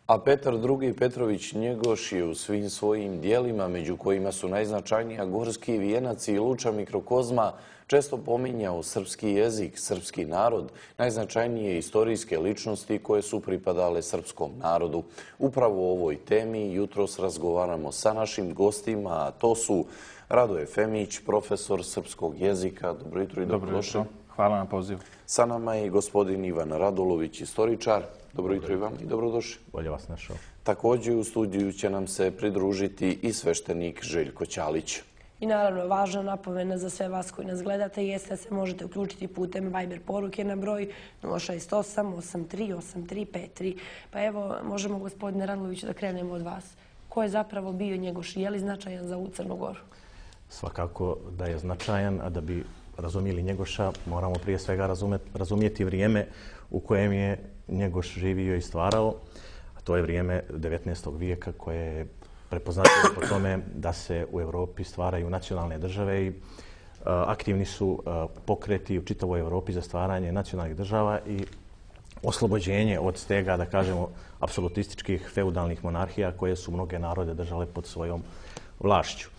A Petar II. Petrović Njegoš je u svim svojim dijelima, među kojima su najznačajnija Gorski vijenac i Luča mikrokozma, često pominjao srpski jezik, srpski narod, najznačajnije istorijske ličnosti koje su pripadale srpskom narodu. Upravo o ovoj temi jutros razgovaramo sa našim gostima, a to su Radoje Femić, profesor srpskog jezika. Dobro jutro i dobrodošli. Hvala na pozivu. Sa nama je gospodin Ivan Radulović, istoričar. Dobro jutro i vam i dobrodošli. Bolje vas našao. Također u studiju će nam se pridružiti i sveštenik Željko Ćalić. I naravno, važna napomena za sve vas koji nas gledate jeste da se možete uključiti putem Viber poruke na broj 068 83 8353. Pa evo, možemo gospodine Raduloviću da krenemo od vas. Ko je zapravo bio Njegoš i je li značajan za ovu Crnu Goru? Svakako da je značajan, a da bi razumjeli Njegoša moramo prije svega razumjeti vrijeme u kojem je Njegoš živio i stvarao, a to je vrijeme 19. vijeka koje je prepoznatljivo po tome da se u Europi stvaraju nacionalne države i aktivni su pokreti u čitavoj Europi za stvaranje nacionalnih država i oslobođenje od stega, da kažemo, apsolutističkih feudalnih monarhija koje su mnoge narode držale pod svojom vlašću.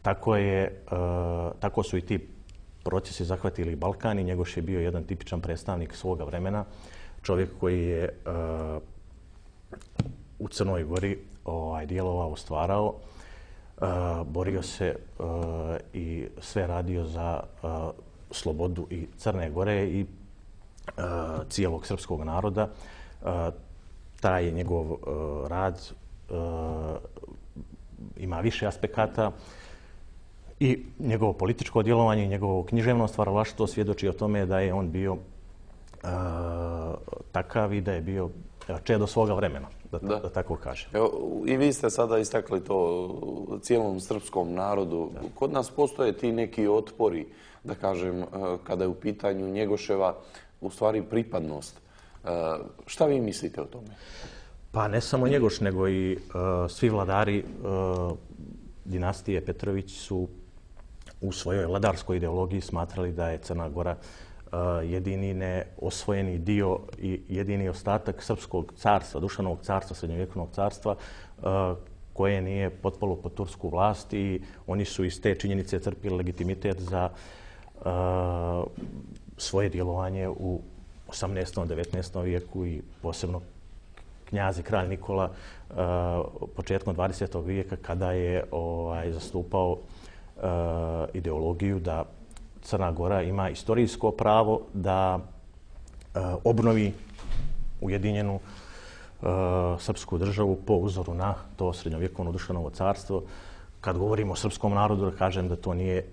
Tako su i ti procesi zahvatili Balkan i Njegoš je bio jedan tipičan predstavnik svoga vremena, čovjek koji je u Crnoj Gori djelovao, stvarao, borio se i sve radio za slobodu i Crne Gore i cijelog srpskog naroda. Taj njegov rad ima više aspekata i njegovo političko djelovanje i njegovo književno stvaralaštvo svjedoči o tome da je on bio takav i da je bio čedo svoga vremena, da tako kažem. Evo, i vi ste sada istakli to cijelom srpskom narodu. Kod nas postoje ti neki otpori, da kažem, kada je u pitanju Njegoševa u stvari pripadnost. Šta vi mislite o tome? Pa ne samo Njegoš, nego i svi vladari dinastije Petrović su u svojoj vladarskoj ideologiji smatrali da je Crna Gora jedini neosvojeni dio i jedini ostatak srpskog carstva, Dušanovog carstva, srednjovjekovnog carstva, koje nije potpalo pod tursku vlast i oni su iz te činjenice crpili legitimitet za svoje djelovanje u 18. 19. vijeku i posebno knjaz i kralj Nikola početkom 20. vijeka kada je zastupao ideologiju da Crna Gora ima istorijsko pravo da obnovi ujedinjenu srpsku državu po uzoru na to srednjovjekovno Dušanovo carstvo. Kad govorimo o srpskom narodu, da kažem da to nije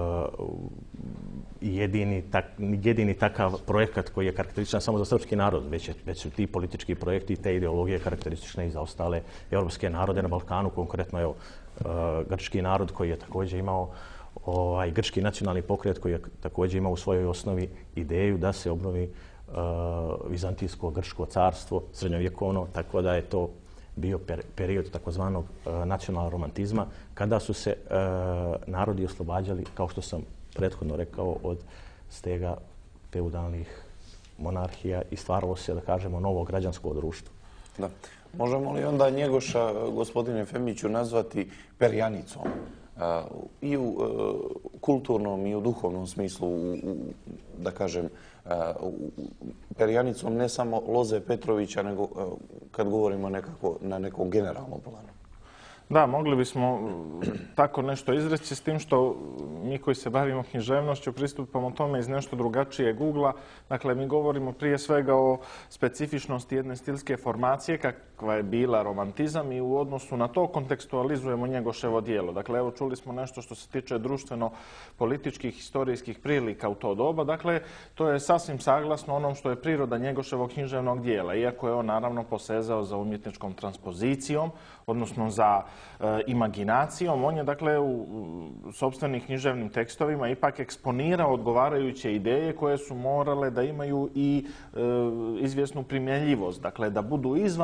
jedini takav projekat koji je karakterističan samo za srpski narod, već su ti politički projekti i te ideologije karakteristične i za ostale europske narode na Balkanu, konkretno evo, grčki narod koji je također imao grčki nacionalni pokret koji je također imao u svojoj osnovi ideju da se obnovi vizantijsko grčko carstvo srednjovjekovno, tako da je to bio period takozvanog nacionalnog romantizma kada su se narodi oslobađali, kao što sam prethodno rekao, od stega feudalnih monarhija i stvaralo se, da kažemo, novo građansko društvo. Da. Možemo li onda Njegoša, gospodine Femiću, nazvati perjanicom? I u kulturnom i u duhovnom smislu, da kažem, perjanicom ne samo Loze Petrovića, nego kad govorimo nekako na nekom generalnom planu. Da, mogli bismo tako nešto izreći, s tim što mi koji se bavimo književnošću pristupamo tome iz nešto drugačijeg ugla. Dakle, mi govorimo prije svega o specifičnosti jedne stilske formacije kakva je bila romantizam i u odnosu na to kontekstualizujemo Njegoševo djelo. Dakle, evo čuli smo nešto što se tiče društveno-političkih historijskih prilika u to doba. Dakle, to je sasvim saglasno onom što je priroda Njegoševog književnog djela, iako je on naravno posezao za umjetničkom transpozicijom, odnosno za imaginacijom. On je, dakle, u sopstvenim književnim tekstovima ipak eksponirao odgovarajuće ideje koje su morale da imaju i izvjesnu primjenjivost. Dakle, da budu izvan ovog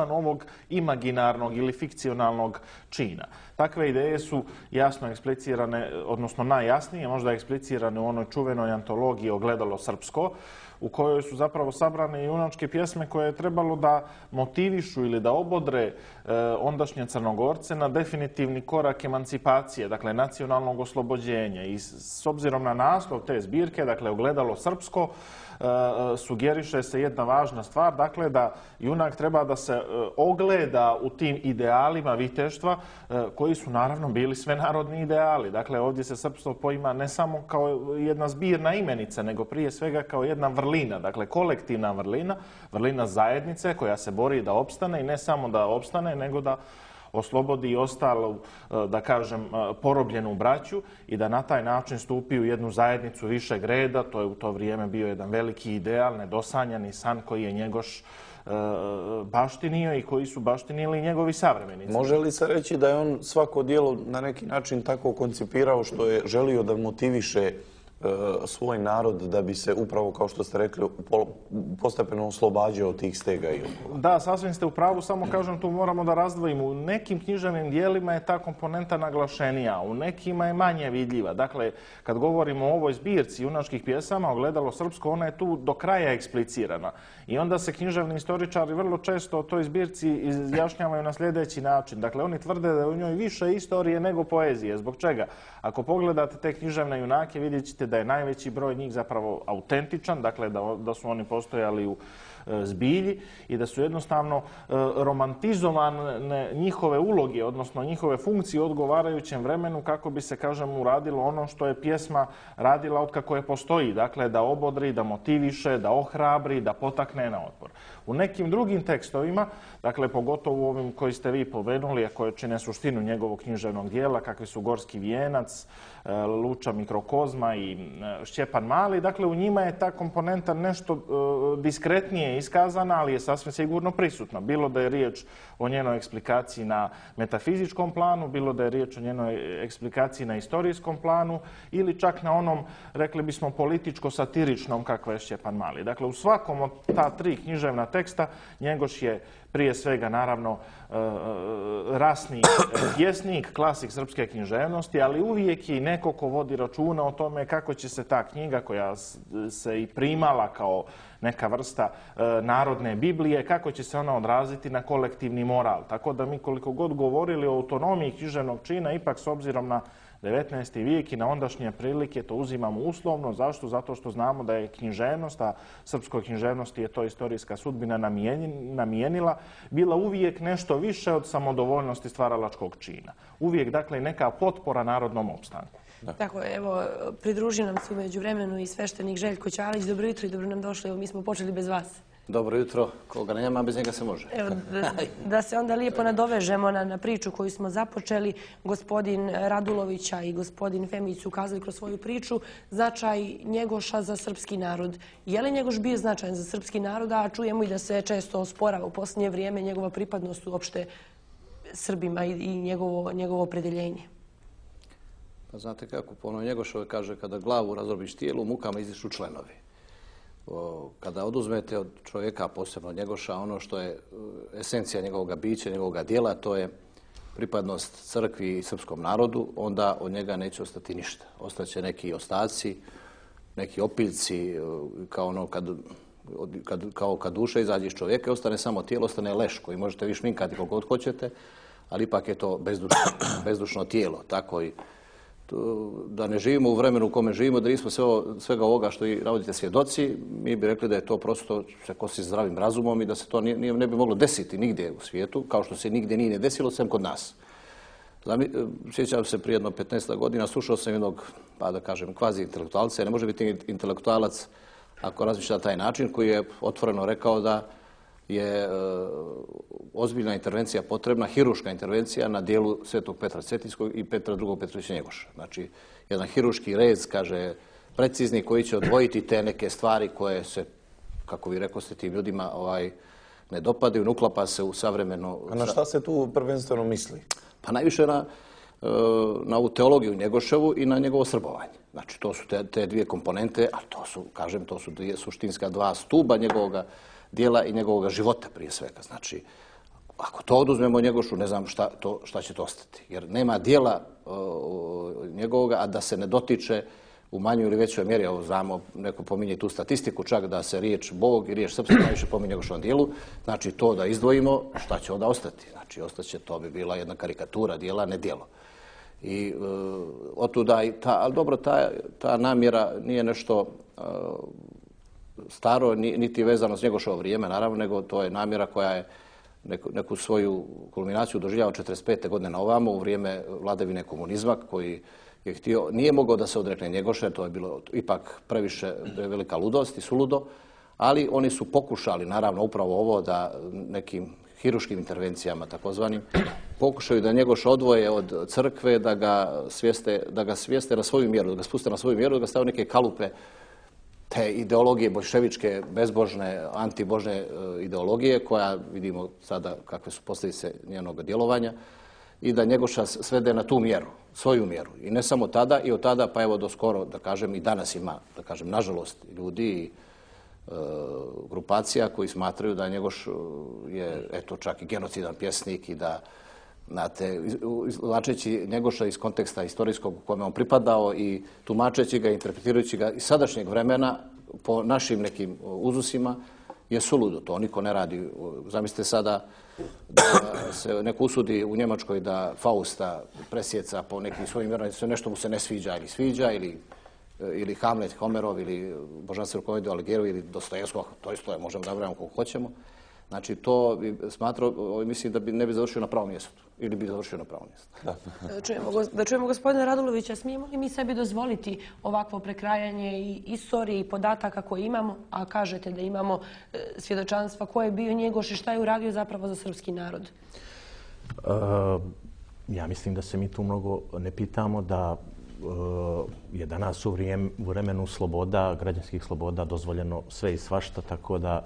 imaginarnog ili fikcionalnog čina. Takve ideje su jasno eksplicirane, odnosno najjasnije, možda eksplicirane u onoj čuvenoj antologiji Ogledalo srpsko, u kojoj su zapravo sabrane junačke pjesme koje je trebalo da motivišu ili da obodre ondašnje Crnogorce na definitivni korak emancipacije, dakle nacionalnog oslobođenja. I s obzirom na naslov te zbirke, dakle Ogledalo srpsko, sugeriše se jedna važna stvar, dakle da junak treba da se ogleda u tim idealima viteštva koji su naravno bili svenarodni ideali. Dakle, ovdje se srpstvo poima ne samo kao jedna zbirna imenica, nego prije svega kao jedna vrlina, dakle kolektivna vrlina, vrlina zajednice koja se bori da opstane i ne samo da opstane, nego da oslobodi i ostalu, da kažem, porobljenu braću i da na taj način stupi u jednu zajednicu višeg reda. To je u to vrijeme bio jedan veliki ideal, nedosanjani san koji je Njegoš baštinio i koji su baštinili njegovi savremenici. Može li se reći da je on svako djelo na neki način tako koncipirao što je želio da motiviše svoj narod da bi se upravo, kao što ste rekli, postepeno oslobađao tih stega i okova? Da, sasvim ste u pravu, samo kažem tu moramo da razdvojimo. U nekim književnim dijelima je ta komponenta naglašenija, u nekima je manje vidljiva. Dakle, kad govorimo o ovoj zbirci junačkih pjesama, Ogledalo srpsko, ona je tu do kraja eksplicirana. I onda se književni istoričari vrlo često o toj zbirci izjašnjavaju na sljedeći način. Dakle, oni tvrde da je u njoj više istorije nego poezije. Zbog čega? Ako pogledate te književne junake, vidjet ćete da je najveći broj njih zapravo autentičan, dakle da su oni postojali u zbilji i da su jednostavno romantizovane njihove uloge, odnosno njihove funkcije u odgovarajućem vremenu kako bi se, kažem, uradilo ono što je pjesma radila otkako je postoji. Dakle, da obodri, da motiviše, da ohrabri, da potakne na otpor. U nekim drugim tekstovima, dakle, pogotovo u ovim koji ste vi pomenuli, a koje čine suštinu njegovog književnog dijela, kakvi su Gorski vijenac, Luča mikrokozma i Šćepan Mali, dakle, u njima je ta komponenta nešto diskretnije iskazana, ali je sasvim sigurno prisutna. Bilo da je riječ o njenoj eksplikaciji na metafizičkom planu, bilo da je riječ o njenoj eksplikaciji na istorijskom planu ili čak na onom, rekli bismo, političko-satiričnom kakva je Šćepan Mali. Dakle, u svakom od ta tri književna teksta Njegoš je prije svega, naravno, rasni pjesnik, klasik srpske književnosti, ali uvijek i neko ko vodi računa o tome kako će se ta knjiga, koja se i primala kao neka vrsta narodne Biblije, kako će se ona odraziti na kolektivni moral. Tako da mi koliko god govorili o autonomiji književnog čina, ipak s obzirom na 19. vijek i na ondašnje prilike to uzimamo uslovno. Zašto? Zato što znamo da je književnost, a srpskoj književnosti je to istorijska sudbina namijenila, bila uvijek nešto više od samodovoljnosti stvaralačkog čina. Uvijek, dakle, neka potpora narodnom opstanku. Tako je, evo, pridružio nam se u međuvremenu i sveštenik Željko Ćalić. Dobro jutro i dobro nam došli. Evo, mi smo počeli bez vas. Dobro jutro. Koga nema, bez njega se može. Evo, da se onda lijepo nadovežemo na priču koju smo započeli. Gospodin Radulovića i gospodin Femić su ukazali kroz svoju priču značaj Njegoša za srpski narod. Je li Njegoš bio značajan za srpski narod, a čujemo i da se često osporava u posljednje vrijeme njegova pripadnost uopšte Srbima i njegovo opredeljenje? Pa znate kako, po onoj Njegošove kaže, kada glavu razrobiš tijelu, mukama izišu členovi. Kada oduzmete od čovjeka, posebno Njegoša, ono što je esencija njegovog bića, njegovog djela, to je pripadnost crkvi i srpskom narodu, onda od njega neće ostati ništa. Ostaće neki ostaci, neki opiljci, kao ono kad duša izađe iz čovjeka, ostane samo tijelo, ostane leš koji možete vi šminkati koliko god hoćete, ali ipak je to bezdušno tijelo. Tako i da ne živimo u vremenu u kome živimo, da nismo svega ovoga što i navodite svjedoci, mi bi rekli da je to prosto se kosi zdravim razumom i da se to ne bi moglo desiti nigdje u svijetu, kao što se nigdje nije desilo, sem kod nas. Sjećam se prije jedno 15 godina, slušao sam jednog, pa da kažem, kvazi intelektualca, ne može biti intelektualac ako razmišlja na taj način, koji je otvoreno rekao da je ozbiljna intervencija potrebna, hiruška intervencija na dijelu Svetog Petra Cetinskog i Petra II. Petrovića Njegoša. Znači, jedan hiruški rez, kaže, precizni, koji će odvojiti te neke stvari koje se, kako vi rekoste, tim ljudima ne dopadaju, ne uklapa se u savremeno... A na šta se tu prvenstveno misli? Pa najviše na ovu teologiju Njegoševu i na njegovo srbovanje. Znači, to su te dvije komponente, a to su, kažem, to su suštinska dva stuba njegovoga dijela i njegovog života prije svega. Znači, Ako to oduzmemo Njegošu, ne znam šta će to ostati. Jer nema dijela njegovoga, a da se ne dotiče u manjoj ili većoj mjeri. Evo, znamo, neko pominje tu statistiku, čak da se riječ Bog i riječ srpski najviše pominje Njegošovom dijelu. Znači, to da izdvojimo, šta će onda ostati? Znači, ostaće, to bi bila jedna karikatura dijela, ne dijelo. I otuda, ali dobro, ta namjera nije nešto staro, niti vezano s Njegošovo vrijeme, naravno, nego to je namjera koja je neku svoju kulminaciju doživljava 45. godine na ovamo, u vrijeme vladavine komunizma, koji je htio, nije mogao da se odrekne Njegoše, to je bilo ipak previše velika ludost i suludo, ali oni su pokušali, naravno, upravo ovo da nekim hiruškim intervencijama, takozvanim, pokušaju da Njegoša odvoje od crkve, da ga svijeste na svoju mjeru, da ga spuste na svoju mjeru, da ga stave neke kalupe te ideologije boljševičke, bezbožne, antibožne ideologije, koja vidimo sada kakve su posljedice njenog djelovanja, i da Njegoša svede na tu mjeru, svoju mjeru. I ne samo tada, i od tada pa evo do skoro, da kažem, i danas ima, da kažem, nažalost, ljudi i grupacija koji smatraju da Njegoš je, eto, čak i genocidan pjesnik i da, znate, izvlačeći Njegoša iz konteksta istorijskog u kojem on pripadao i tumačeći ga, interpretirajući ga iz sadašnjeg vremena po našim nekim uzusima, je suludo. To niko ne radi. Zamislite sada da se neko usudi u Njemačkoj da Fausta presjeca po nekim svojim vjerama, nešto mu se ne sviđa ili sviđa, ili Hamlet, Homerov, ili Božanstvenu komediju Aligeru, ili Dostojevskog, to isto je, možemo da nabrajamo koliko hoćemo. Znači, to bi smatrao, mislim da ne bi završio na pravom mjestu. Ili bi završio na pravom mjestu. Da čujemo gospodina Radulovića, smijemo li mi sebi dozvoliti ovakvo prekrajanje i istorije i podataka koje imamo, a kažete da imamo svjedočanstva ko je bio Njegoš i šta je uradio zapravo za srpski narod? Ja mislim da se mi tu mnogo ne pitamo, da je danas u vremenu sloboda, građanskih sloboda, dozvoljeno sve i svašta, tako da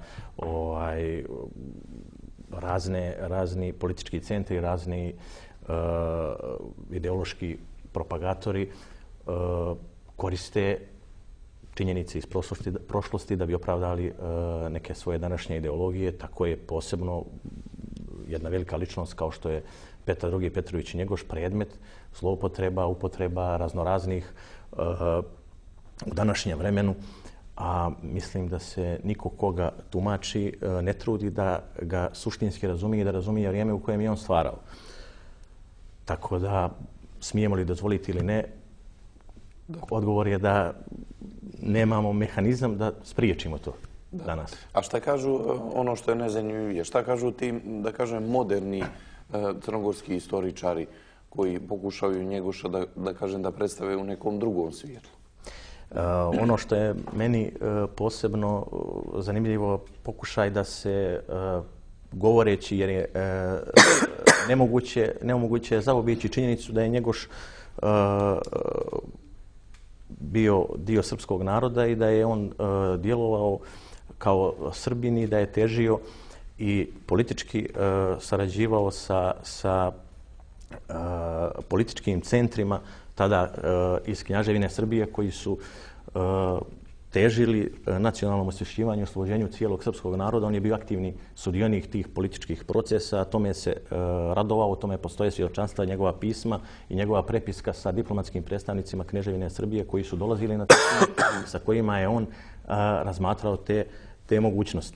razni politički centri, razni ideološki propagatori koriste činjenice iz prošlosti da bi opravdali neke svoje današnje ideologije. Tako je posebno jedna velika ličnost kao što je Petar II. Petrović Njegoš predmet zloupotreba, upotreba raznoraznih u današnjem vremenu, a mislim da se niko koga tumači ne trudi da ga suštinski razumije i da razumije vrijeme u kojem je on stvarao. Tako da, smijemo li dozvoliti ili ne, odgovor je da nemamo mehanizam da spriječimo to danas. A šta kažu, ono što je najzanimljivije, šta kažu ti, da kažem, moderni crnogorski istoričari koji pokušavaju Njegoša, da kažem, da predstave u nekom drugom svjetlu? Ono što je meni posebno zanimljivo, pokušaj da se govoreći, jer je nemoguće zaobići činjenicu da je Njegoš bio dio srpskog naroda i da je on djelovao kao Srbin i da je težio i politički sarađivao sa političkim centrima tada iz Kneževine Srbije koji su težili nacionalnom osvješćivanju i oslobođenju cijelog srpskog naroda. On je bio aktivni sudionik tih političkih procesa, tome se radovao, tome postoje svjedočanstva, njegova pisma i njegova prepiska sa diplomatskim predstavnicima Kneževine Srbije koji su dolazili na sa kojima je on razmatrao te mogućnosti.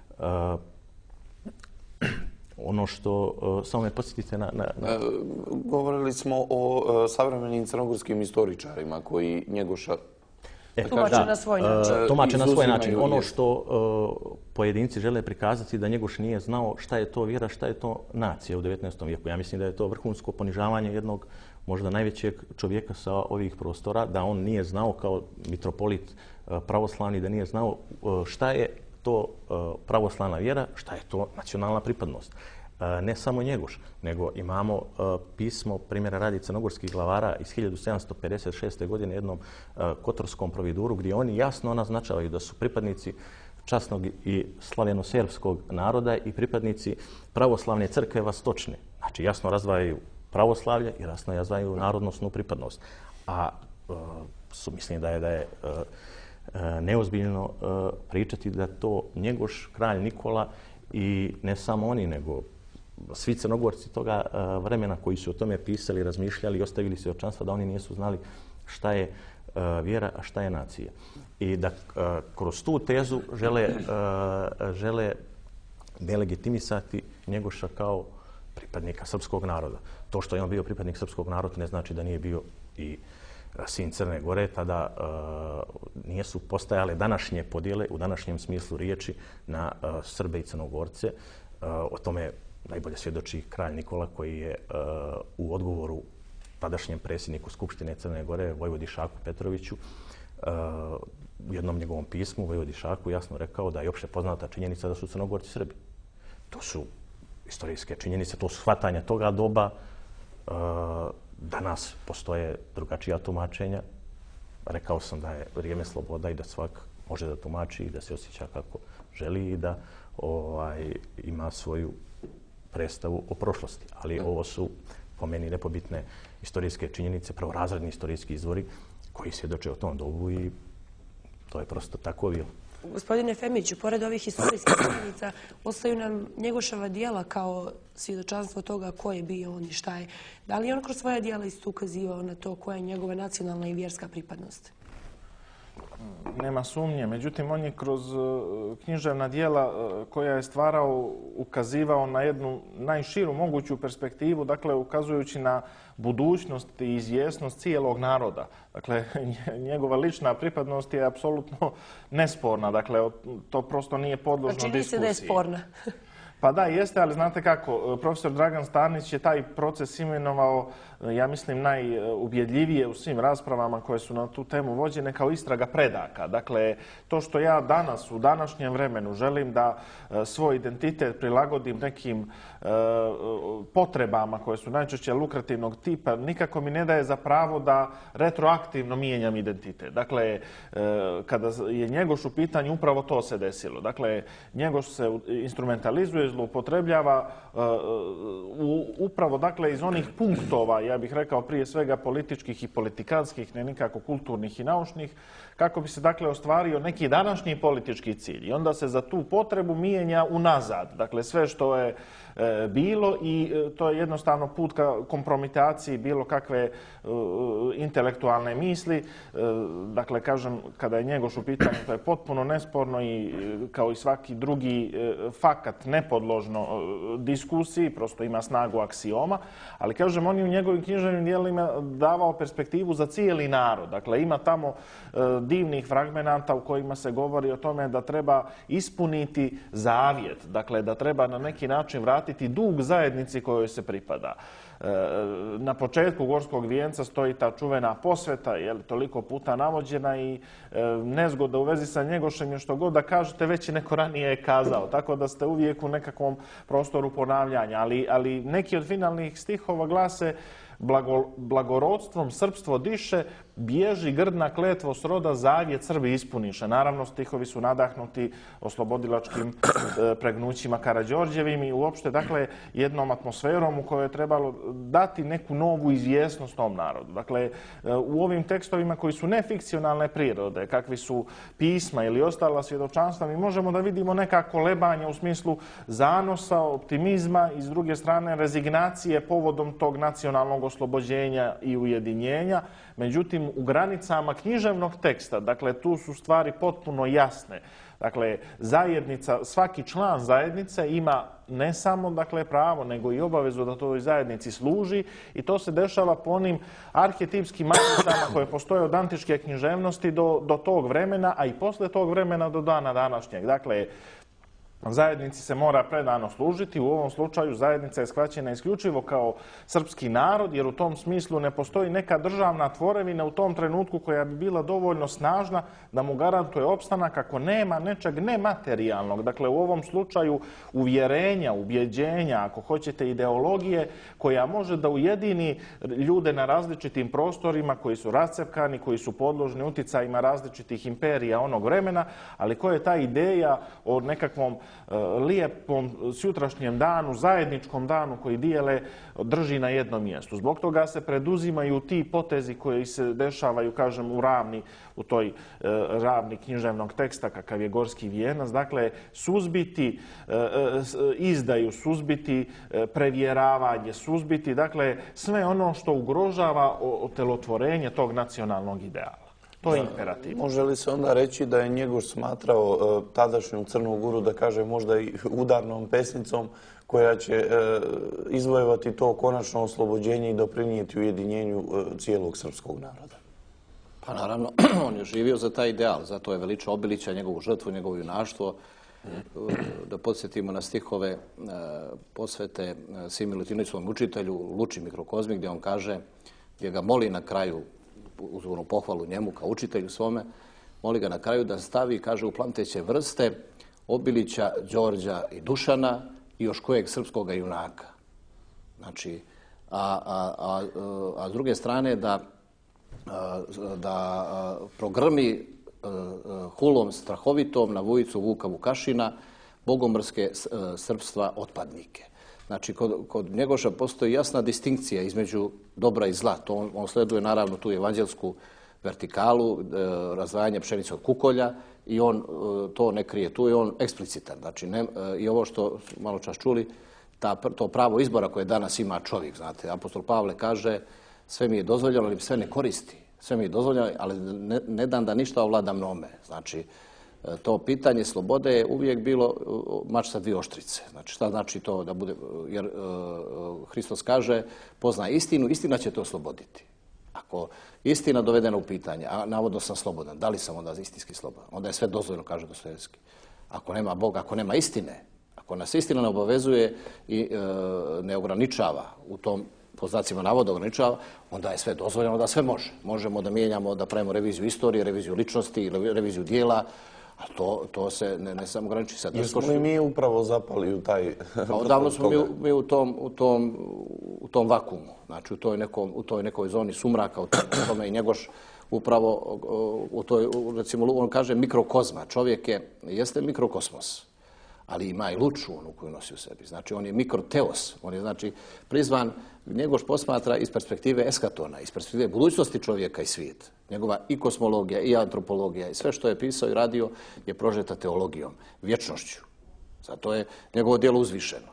Ono što, samo me podsjetite na... Govorili smo o savremenim crnogorskim istoričarima koji Njegoša... Tumače na svoj način. Tumače na svoj način. Ono što pojedinci žele prikazati da Njegoš nije znao šta je to vjera, šta je to nacija u 19. vijeku. Ja mislim da je to vrhunsko ponižavanje jednog možda najvećeg čovjeka sa ovih prostora, da on nije znao kao mitropolit pravoslavni, da nije znao šta je to pravoslavna vjera, šta je to nacionalna pripadnost. Ne samo Njegoš, nego imamo pismo, primjera radi crnogorskih glavara iz 1756. godine jednom kotorskom providuru gdje oni jasno naznačavaju da su pripadnici časnog i slavjeno-serbskog naroda i pripadnici pravoslavne crkve Vastočne. Znači jasno razdvajaju pravoslavlje i jasno razdvajaju narodnosnu pripadnost. A mislim da je neozbiljno pričati da to Njegoš, kralj Nikola i ne samo oni, nego svi Crnogorci toga vremena koji su o tome pisali, razmišljali i ostavili svjedočanstva da oni nisu znali šta je vjera, a šta je nacija. I da kroz tu tezu žele delegitimisati Njegoša kao pripadnika srpskog naroda. To što je on bio pripadnik srpskog naroda ne znači da nije bio i sin Crne Gore, tada nisu postajale današnje podjele u današnjem smislu riječi na Srbe i Crnogorce. O tome najbolje svjedoči kralj Nikola koji je u odgovoru tadašnjem predsjedniku Skupštine Crne Gore, Vojvodi Šaku Petroviću, u jednom njegovom pismu Vojvodi Šaku jasno rekao da je opšte poznata činjenica da su Crnogorci Srbi. To su istorijske činjenice, to su shvatanja toga doba. Danas postoje drugačija tumačenja. Rekao sam da je vrijeme sloboda i da svak može da tumači i da se osjeća kako želi i da ima svoju predstavu o prošlosti. Ali ovo su po meni nepobitne istorijske činjenice, prvorazredni istorijski izvori koji svjedoče o tom dobu i to je prosto tako bilo. Gospodine Femiću, pored ovih historijskih činjenica, ostaju nam Njegoševa djela kao svjedočanstvo toga ko je bio on i šta je. Da li je on kroz svoja djela isto ukazivao na to koja je njegova nacionalna i vjerska pripadnost? Nema sumnje. Međutim, on je kroz književna djela koja je stvarao ukazivao na jednu najširu moguću perspektivu, dakle ukazujući na budućnost i izvjesnost cijelog naroda. Dakle, njegova lična pripadnost je apsolutno nesporna. Dakle, to prosto nije podložno diskusiji. A čini se da je sporna. Pa da, jeste, ali znate kako, profesor Dragan Starnić je taj proces imenovao, ja mislim, najubjedljivije u svim raspravama koje su na tu temu vođene kao istraga predaka. Dakle, to što ja danas, u današnjem vremenu, želim da svoj identitet prilagodim nekim potrebama koje su najčešće lukrativnog tipa, nikako mi ne daje za pravo da retroaktivno mijenjam identitet. Dakle, kada je Njegoš u pitanju, upravo to se desilo. Dakle, Njegoš se instrumentalizuje, zloupotrebljava upravo dakle iz onih punktova, ja bih rekao prije svega političkih i politikanskih, ne nikako kulturnih i naučnih, kako bi se dakle ostvario neki današnji politički cilj. I onda se za tu potrebu mijenja unazad. Dakle, sve što je bilo i to je jednostavno put ka kompromitaciji bilo kakve intelektualne misli. Dakle, kažem, kada je Njegoš u pitanju, to je potpuno nesporno i kao i svaki drugi fakat nepodložno diskusiji, prosto ima snagu aksioma, ali kažem, on je u njegovim književnim djelima davao perspektivu za cijeli narod. Dakle, ima tamo divnih fragmenata u kojima se govori o tome da treba ispuniti zavjet, dakle, da treba na neki način vratiti dug zajednici kojoj se pripada. Na početku Gorskog vijenca stoji ta čuvena posveta, toliko puta navođena i nezgoda u vezi sa Njegošem je što god da kažete, već je neko ranije kazao, tako da ste uvijek u nekakvom prostoru ponavljanja. Ali neki od finalnih stihova glase: blagorodstvom srpstvo diše, bježi grdna kletvo sroda, zavjet Srbi ispuniše. Naravno, stihovi su nadahnuti oslobodilačkim pregnućima Karađorđevim i uopšte, dakle, jednom atmosferom u kojoj je trebalo dati neku novu izvjesnost tom narodu. Dakle, u ovim tekstovima koji su nefikcionalne prirode, kakvi su pisma ili ostala svjedočanstva, mi možemo da vidimo neka kolebanja u smislu zanosa, optimizma i s druge strane rezignacije povodom tog nacionalnog oslobođenja i ujedinjenja. Međutim, u granicama književnog teksta, dakle, tu su stvari potpuno jasne. Dakle, zajednica, svaki član zajednice ima ne samo dakle, pravo, nego i obavezu da toj zajednici služi i to se dešava po onim arhetipskim matricama koje postoje od antičke književnosti do tog vremena, a i posle tog vremena do dana današnjeg. Dakle, zajednici se mora predano služiti. U ovom slučaju zajednica je shvaćena isključivo kao srpski narod, jer u tom smislu ne postoji neka državna tvorevina u tom trenutku koja bi bila dovoljno snažna da mu garantuje opstanak ako nema nečeg nematerijalnog. Dakle, u ovom slučaju uvjerenja, ubjeđenja, ako hoćete ideologije, koja može da ujedini ljude na različitim prostorima koji su rascepkani, koji su podložni uticajima različitih imperija onog vremena, ali koja je ta ideja o nekakvom lijepom sutrašnjem danu, zajedničkom danu koji dijele, drži na jednom mjestu. Zbog toga se preduzimaju ti potezi koji se dešavaju, kažem, u toj ravni književnog teksta kakav je Gorski vijenac. Dakle, suzbiti izdaju, suzbiti prevjeravanje, suzbiti, dakle, sve ono što ugrožava otelotvorenje tog nacionalnog ideala. To je imperativ. Može li se onda reći da je Njegoš smatrao tadašnju Crnu Goru, da kaže možda i udarnom pesnicom, koja će izvojevati to konačno oslobođenje i doprinijeti ujedinjenju cijelog srpskog naroda? Pa naravno, on je živio za taj ideal, zato je veličao Obilića, njegovu žrtvu, njegovo junaštvo. Da podsjetimo na stihove posvete Simi Milutinoviću, svom učitelju, Luči mikrokozmi, gdje on kaže, gdje ga moli na kraju, uz onu pohvalu njemu kao učitelju svome, moli ga na kraju da stavi, kaže, u plamteće vrste Obilića, Đorđa i Dušana i još kojeg srpskog junaka. Znači, a s druge strane da progrmi hulom strahovitom na Vujicu Vuka Vukašina, bogomrske srpstva otpadnike. Znači, kod Njegoša postoji jasna distinkcija između dobra i zla. On sleduje naravno tu evanđelsku vertikalu, razdvajanje pšenice od kukolja i on to ne krije. Tu je on eksplicitan. Znači, i ovo što malo čas čuli, to pravo izbora koje danas ima čovjek. Znate, apostol Pavle kaže, sve mi je dozvoljeno, ali sve ne koristi. Sve mi je dozvoljeno, ali ne dam da ništa ovlada mnome. Znači, to pitanje slobode je uvijek bilo mač sa dvije oštrice. Znači, šta znači to da bude, jer Hristos kaže, poznaj istinu, istina će te osloboditi. Ako istina dovedena u pitanje, a navodno sam slobodan, da li sam onda istinski slobodan? Onda je sve dozvoljeno, kaže Dostojevski. Ako nema Boga, ako nema istine, ako nas istina ne obavezuje i ne ograničava u tom, po znacima navoda ograničava, onda je sve dozvoljeno, da sve može. Možemo da mijenjamo, da pravimo reviziju istorije, reviziju ličnosti, reviziju dijela, a to se ne samo ograniči sad. Jesmo li mi upravo zapali u taj... Odavno smo mi u tom vakuumu, znači u toj nekoj zoni sumraka, u tome i Njegoš upravo u toj, recimo, on kaže mikrokozma. Čovjek jeste mikrokosmos, ali ima i luču onu koju nosi u sebi. Znači, on je mikroteos, on je, znači, prizvan, Njegoš posmatra iz perspektive eskatona, iz perspektive budućnosti čovjeka i svijeta. Njegova i kosmologija, i antropologija, i sve što je pisao i radio je prožeta teologijom, vječnošću. Zato je njegovo djelo uzvišeno.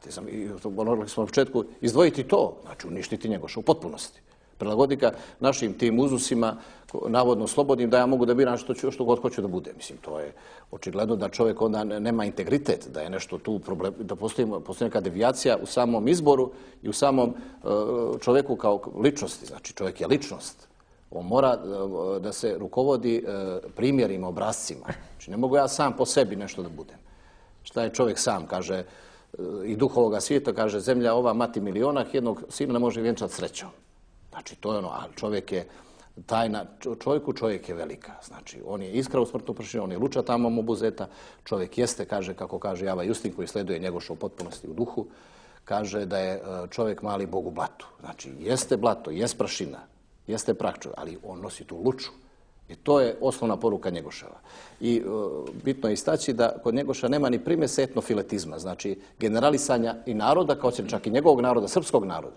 Morali smo na početku izdvojiti to, znači uništiti Njegoša u potpunosti. Prilagoditi ga našim tim uzusima, navodno slobodnim, da ja mogu da biram što god hoću da bude. Mislim, to je očigledno da čovjek onda nema integritet, da je nešto tu problem, da postoji neka devijacija u samom izboru i u samom čovjeku kao ličnosti. Znači, čovjek je ličnost. On mora da se rukovodi primjerima, obrazcima. Znači, ne mogu ja sam po sebi nešto da budem. Šta je čovjek sam, kaže, i duh ovoga svijeta, kaže, zemlja ova mati miliona, jednog sina ne može vjenčati srećom. Znači, to je ono, ali čovjek je tajna, čovjek je velika. Znači, on je iskra u smrtnu prašinu, on je luča tamom obuzeta. Čovjek jeste, kaže, kako kaže Java Justin, koji sleduje Njegoša u potpunosti u duhu, kaže da je čovjek mali Bog u blatu. Znači, jeste blato, jest prašina, jeste prah čovjek, ali on nosi tu luču. I to je osnovna poruka Njegoševa. I bitno je istaći da kod Njegoša nema ni primjese etnofiletizma, znači generalisanja i naroda, kao čak i njegovog naroda, srpskog naroda.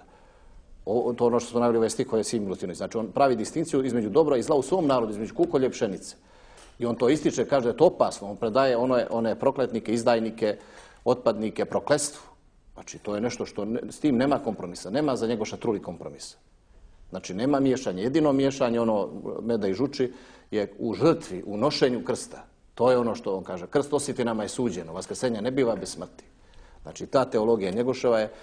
To ono što smo naveli ove stihove Simi Milutinović. Znači, on pravi distinkciju između dobra i zla u svom narodu, između kukolja i pšenice. I on to ističe, kaže da je to opasno. On predaje one prokletnike, izdajnike, otpadnike, prokletstvu. Znači, to je nešto što s tim nema kompromisa. Nema za Njegoša truli kompromisa. Znači, nema miješanja. Jedino miješanje, ono meda i žuči, je u žrtvi, u nošenju krsta. To je ono što on kaže. Krst osjeti nama je suđeno. Vaskrsenje ne biva bez smrti. Znači, ta teologija Njegoševa je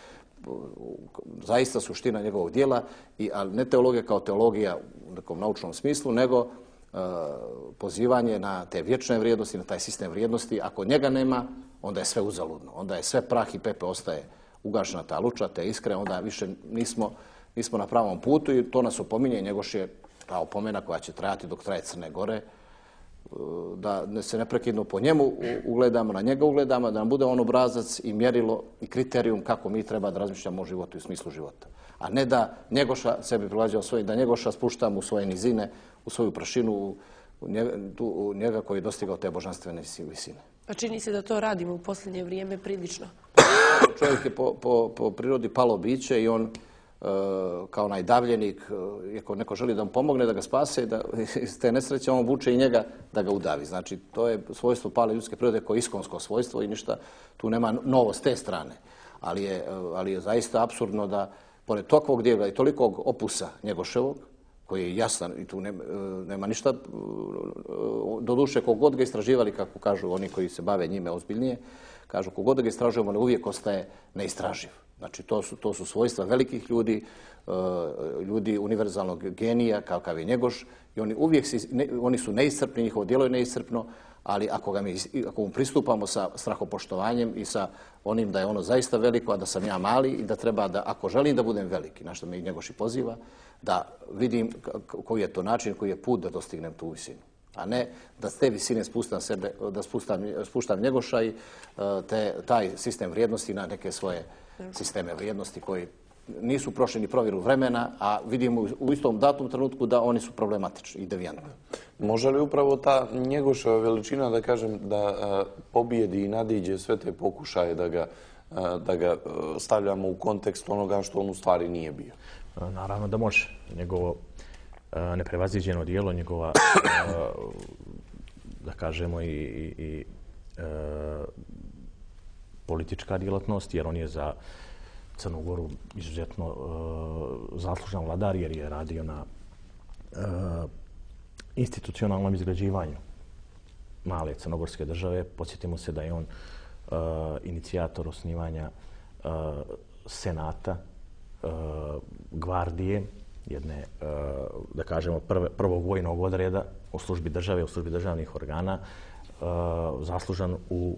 zaista suština njegovog dijela, ali ne teologija kao teologija u nekom naučnom smislu, nego pozivanje na te vječne vrijednosti, na taj sistem vrijednosti. Ako njega nema, onda je sve uzaludno. Onda je sve prah i pepe, ostaje ugašena ta luča, te iskre, onda više nismo na pravom putu i to nas opominje. Njegoš je ta opomena koja će trajati dok traje Crne Gore, da se neprekidno po njemu ugledamo, na njega ugledamo, da nam bude on obrazac i mjerilo i kriterijum kako mi treba da razmišljamo o životu i u smislu života. A ne da Njegoša sebi prilađao svoj, da Njegoša spuštamo u svoje nizine, u svoju prašinu, u njega koji je dostigao te božanstvene visine. Pa čini se da to radimo u posljednje vrijeme prilično. Čovjek je po prirodi palo biće i on kao najdavljenik, ako neko želi da mu pomogne, da ga spase, da iz te nesreće on vuče i njega da ga udavi. Znači, to je svojstvo pale ljudske prirode koje je iskonsko svojstvo i ništa, tu nema novo s te strane. Ali je zaista apsurdno da, pored takvog dijela i tolikog opusa Njegoševog, koji je jasan i tu nema ništa, doduše kogod ga istraživali, kako kažu oni koji se bave njime ozbiljnije, kažu kogod ga istražujemo, uvijek ostaje neistraživ. Znači, to su svojstva velikih ljudi, ljudi univerzalnog genija, kakav je Njegoš, i oni su neiscrpni, njihovo djelo je neiscrpno, ali ako mu pristupamo sa strahopoštovanjem i sa onim da je ono zaista veliko, a da sam ja mali i da treba da, ako želim da budem veliki, na što me i Njegoš i poziva, da vidim koji je to način, koji je put da dostignem tu visinu. A ne da s te visine spustam sebe, da spuštam Njegoša i taj sistem vrijednosti na neke svoje sisteme vrijednosti koji nisu prošli ni provjeru vremena, a vidimo u istom datom trenutku da oni su problematični i devijantni. Može li upravo ta Njegoševa veličina, da kažem, da pobijedi i nadiđe sve te pokušaje da ga stavljamo u kontekst onoga što on u stvari nije bio? Naravno da može. Njegovo neprevaziđeno djelo, njegova, da kažemo, i politička djelatnost, jer on je za Crnu Goru izuzetno zaslužan vladar, jer je radio na institucionalnom izgrađivanju male crnogorske države. Podsjetimo se da je on inicijator osnivanja senata, gvardije, jedne, da kažemo, prvog vojnog odreda u službi države, u službi državnih organa, zaslužan u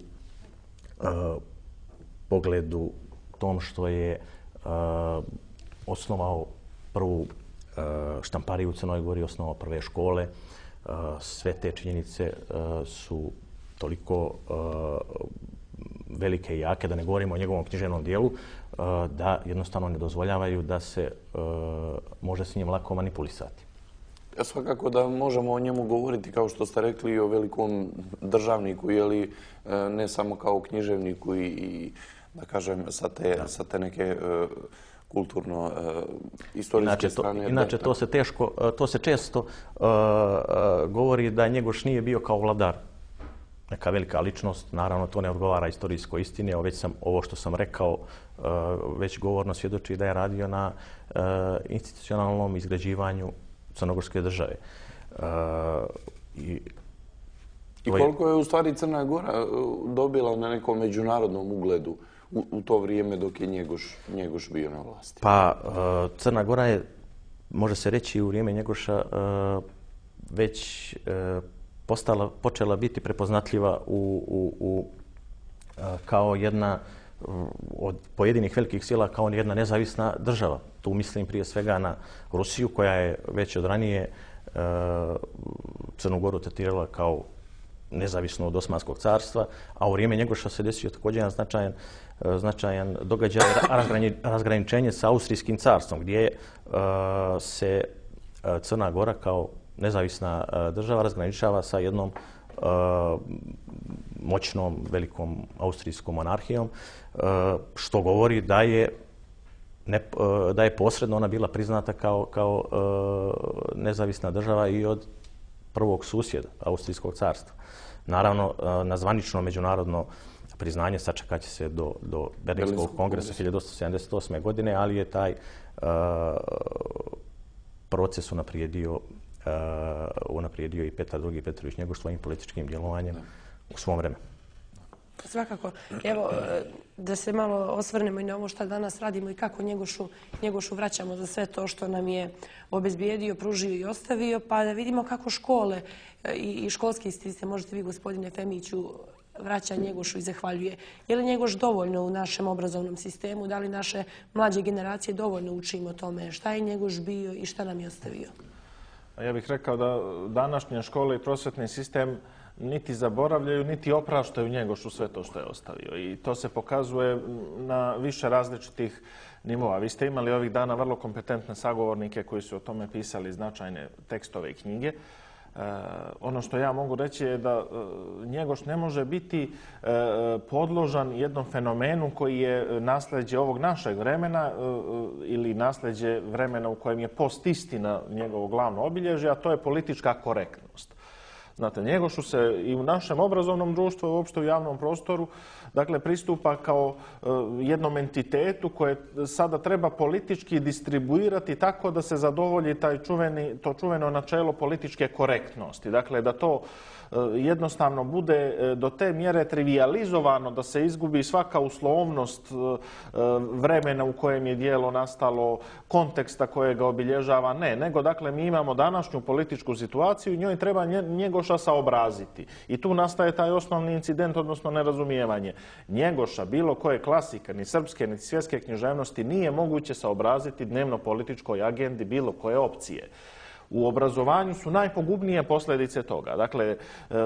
pogledu tom što je osnovao prvu štampariju u Crnoj Gori, osnovao prve škole. Sve te činjenice su toliko velike i jake, da ne govorimo o njegovom književnom dijelu, da jednostavno ne dozvoljavaju da se može s njim lako manipulisati. Svakako da možemo o njemu govoriti, kao što ste rekli, i o velikom državniku, ne samo kao književniku i da kažem, sa te neke kulturno-istorijske strane. Inače, to se često govori da Njegoš nije bio kao vladar neka velika ličnost. Naravno, to ne odgovara istorijskoj istini. Ovo što sam rekao već govorno svjedoči da je radio na institucionalnom izgrađivanju crnogorske države. I koliko je u stvari Crna Gora dobila na nekom međunarodnom ugledu u to vrijeme dok je Njegoš bio na vlasti? Pa, Crna Gora je, može se reći, u vrijeme Njegoša već počela biti prepoznatljiva kao jedna od pojedinih velikih sila, kao jedna nezavisna država. Tu mislim prije svega na Rusiju, koja je već od ranije Crnu Goru tretirala kao nezavisno od Osmanskog carstva, a u vrijeme Njegoša se desio također jedan značajan događaj, razgraničenje sa Austrijskim carstvom, gdje se Crna Gora kao nezavisna država razgraničava sa jednom moćnom, velikom austrijskom monarhijom, što govori da je posredno ona bila priznata kao nezavisna država i od prvog susjeda, Austrijskog carstva. Naravno, na zvanično međunarodno priznanje sačekat će se do Berlinskog kongresa 1878. godine, ali je taj proces unaprijedio i Petar II. Petrović Njegoš svojim političkim djelovanjem u svom vremenu. Svakako. Evo, da se malo osvrnemo i na ovo što danas radimo i kako Njegošu vraćamo za sve to što nam je obezbijedio, pružio i ostavio, pa da vidimo kako škole i školski sistem, možete vi, gospodine Femiću, vraća Njegošu i zahvaljuje. Je li Njegoš dovoljno u našem obrazovnom sistemu? Da li naše mlađe generacije dovoljno učimo o tome šta je Njegoš bio i šta nam je ostavio? Ja bih rekao da današnje škole i prosvetni sistem niti zaboravljaju, niti opraštaju Njegošu sve to što je ostavio. I to se pokazuje na više različitih nivoa. Vi ste imali ovih dana vrlo kompetentne sagovornike koji su o tome pisali značajne tekstove i knjige. Ono što ja mogu reći je da Njegoš ne može biti podložan jednom fenomenu koji je nasljeđe ovog našeg vremena ili nasljeđe vremena u kojem je postistina njegovo glavno obilježje, a to je politička korektnost. Znate, Njegošu se i u našem obrazovnom društvu i uopšte u javnom prostoru pristupa kao jednom entitetu koje sada treba politički distribuirati tako da se zadovolji to čuveno načelo političke korektnosti. Dakle, da to jednostavno bude do te mjere trivijalizovano da se izgubi svaka uslovnost vremena u kojem je djelo nastalo, konteksta koje ga obilježava. Ne, nego mi imamo današnju političku situaciju i njoj treba Njegoša saobraziti. I tu nastaje taj osnovni incident, odnosno nerazumijevanje. Njegoša, bilo koje klasike, ni srpske, ni svjetske književnosti, nije moguće saobraziti dnevno političkoj agendi bilo koje opcije. U obrazovanju su najpogubnije posljedice toga. Dakle,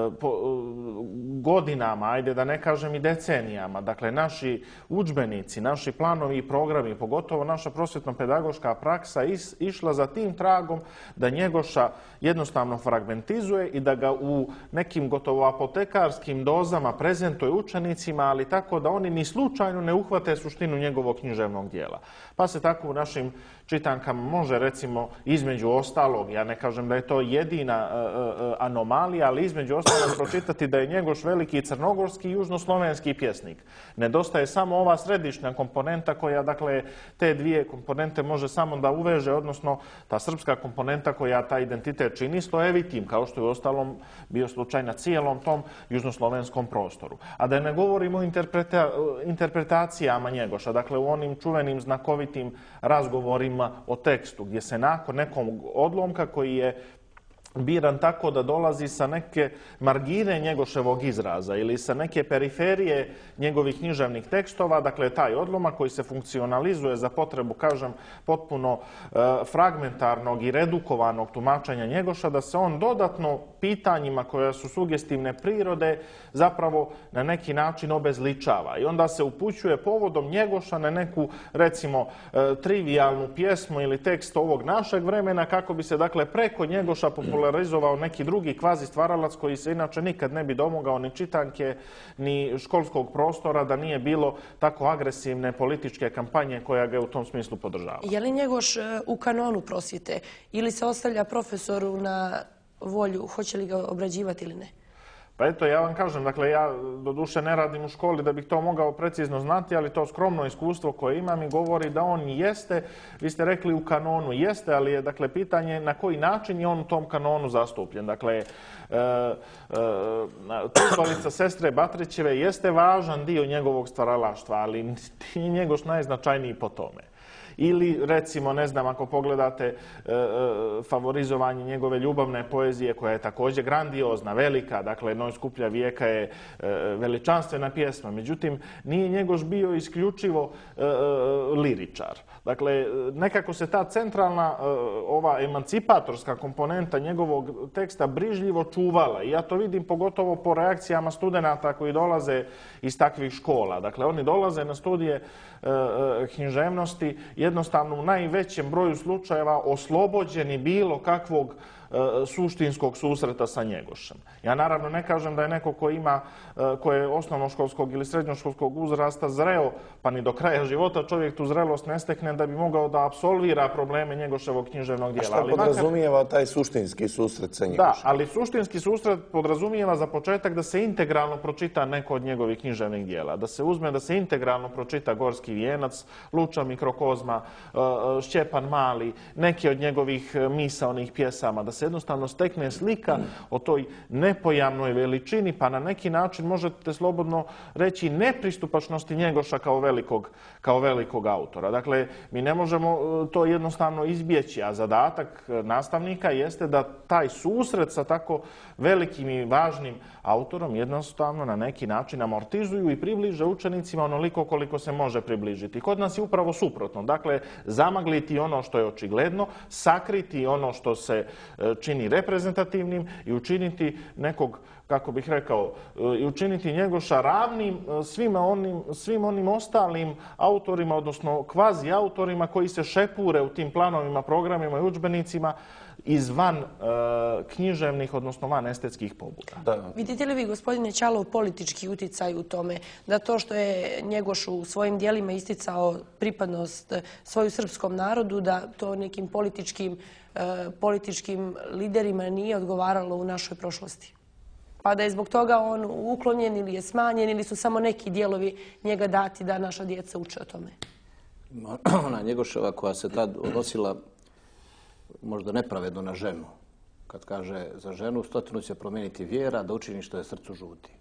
godinama, ajde da ne kažem i decenijama, naši udžbenici, naši planovi i programi, pogotovo naša prosvjetno-pedagoška praksa išla za tim tragom da Njegoša jednostavno fragmentizuje i da ga u nekim gotovo apotekarskim dozama prezentuje učenicima, ali tako da oni ni slučajno ne uhvate suštinu njegovog književnog dijela. Pa se tako u našim čitankama može, recimo, između ostalog, ja ne kažem da je to jedina anomalija, ali između ostalog pročitati da je Njegoš veliki crnogorski i južnoslovenski pjesnik. Nedostaje samo ova središnja komponenta koja, te dvije komponente može samo da uveže, odnosno ta srpska komponenta koja taj identitet čini slojevitim, kao što je u ostalom bio slučaj na cijelom tom južnoslovenskom prostoru. A da ne govorimo o interpretacijama Njegoša, u onim čuvenim znakovitim razgovorima o tekstu, gdje se nakon nekog odlomka koji je biran tako da dolazi sa neke margine Njegoševog izraza ili sa neke periferije njegovih književnih tekstova, taj odlomak koji se funkcionalizuje za potrebu, kažem, potpuno fragmentarnog i redukovanog tumačenja Njegoša, da se on dodatno pitanjima koja su sugestivne prirode zapravo na neki način obezličava. I onda se upućuje povodom Njegoša na neku, recimo, trivijalnu pjesmu ili tekst ovog našeg vremena kako bi se, preko Njegoša popularizovao neki drugi kvazi stvaralac koji se inače nikad ne bi domogao ni čitanke, ni školskog prostora da nije bilo tako agresivne političke kampanje koja ga u tom smislu podržava. Je li Njegoš u kanonu prosvjete ili se ostavlja profesoru na volju, hoće li ga obrađivati ili ne? Pa eto, ja vam kažem, ja doduše ne radim u školi da bih to mogao precizno znati, ali to skromno iskustvo koje imam i govori da on jeste, vi ste rekli u kanonu jeste, ali je pitanje na koji način je on u tom kanonu zastupljen. Tužbalica sestre Batrićeve jeste važan dio njegovog stvaralaštva, ali nije Njegoš najznačajniji po tome. Ili, recimo, ne znam, ako pogledate favorizovanje njegove ljubavne poezije koja je također grandiozna, velika, Noj skuplja vijeka je veličanstvena pjesma. Međutim, nije Njegoš bio isključivo liričar. Nekako se ta centralna, ova emancipatorska komponenta njegovog teksta brižljivo čuvala. I ja to vidim pogotovo po reakcijama studenata koji dolaze iz takvih škola. Oni dolaze na studije književnosti jednostavno u najvećem broju slučajeva oslobođeni bilo kakvog suštinskog susreta sa Njegošem. Ja naravno ne kažem da je neko ko je osnovnoškolskog ili srednjoškolskog uzrasta zreo, pa ni do kraja života čovjek tu zrelost ne stekne da bi mogao da apsolvira probleme Njegoševog književnog dijela. A što podrazumijeva taj suštinski susret sa Njegošem? Da, ali suštinski susret podrazumijeva za početak da se integralno pročita neko od njegovih književnih dijela. Da se uzme, da se integralno pročita Gorski vijenac, Luča mikrokozma, Šćepan Mali, neki od njegovih misaonih pjesama, da se jednostavno stekne slika o toj nepojamnoj veličini, pa na neki način možete slobodno reći nepristupačnosti Njegoša kao velikog autora. Mi ne možemo to jednostavno izbjeći, a zadatak nastavnika jeste da taj susret sa tako velikim i važnim autorom jednostavno na neki način amortizuju i približe učenicima onoliko koliko se može približiti. Kod nas je upravo suprotno. Zamagliti ono što je očigledno, sakriti ono što se čini reprezentativnim i učiniti nekog, kako bih rekao, i učiniti Njegoša ravnim svim onim ostalim autorima, odnosno kvazi autorima koji se šepure u tim planovima, programima i udžbenicima izvan književnih, odnosno van estetskih pobuda. Vidite li vi, gospodine Ćalov, politički utjecaj u tome da to što je Njegoš u svojim dijelima isticao pripadnost svoju srpskom narodu, da to nekim političkim liderima nije odgovaralo u našoj prošlosti? Pa da je zbog toga on uklonjen ili je smanjen ili su samo neki dijelovi njega dati da naša djeca uče o tome? Ona Njegoševa koja se tad odnosila možda nepravedno na ženu. Kad kaže za ženu 100 će promijeniti vjera da učini što je srcu žuti.